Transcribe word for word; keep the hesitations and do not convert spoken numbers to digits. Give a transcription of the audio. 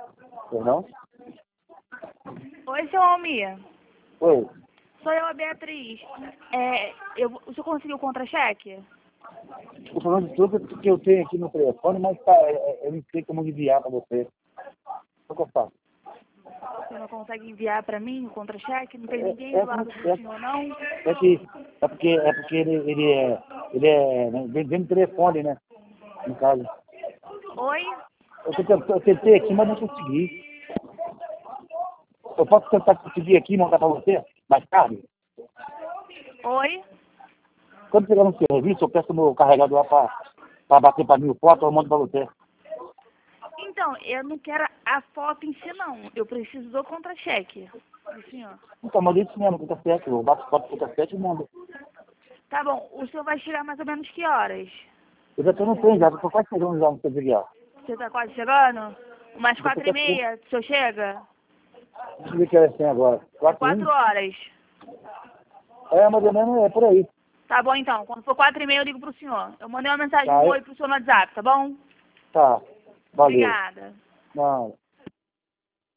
Perdão? Oi, seu Almir. Oi. Sou eu, a Beatriz. É, eu, o senhor conseguiu o contra-cheque? Estou falando de tudo que eu tenho aqui no telefone, mas tá, eu não sei como enviar para você. O que eu faço? Você não consegue enviar para mim o contra-cheque? Não tem É, ninguém é, do lado do é, senhor, não? é que é porque é porque ele, ele é ele é né, vem, vem no telefone, né? No caso. Oi? Eu tentei, eu tentei aqui, mas não consegui. Eu posso tentar conseguir aqui e mandar para você mais tarde? Oi? Quando chegar no serviço, eu peço meu carregador para bater para mil fotos, eu mando para você. Então, eu não quero a foto em si, não. Eu preciso do contra-cheque do senhor. Então, manda isso mesmo, conta sete, eu bato foto conta sete e mando. Tá bom. O senhor vai chegar mais ou menos que horas? Eu já estou no trem, já estou quase chegando já no seu dia. Você tá quase chegando? Umas Já tô quatro e quase chegando. meia, o senhor chega? Deixa eu ver que horas tem agora. É Quatro e quatro um? horas. É, mais ou menos é por aí. Tá bom, então. Quando for quatro e meia, eu ligo pro senhor. Eu mandei uma mensagem, Tá, um eu- oi pro senhor no WhatsApp, tá bom? tá. Valeu. Obrigada. Não.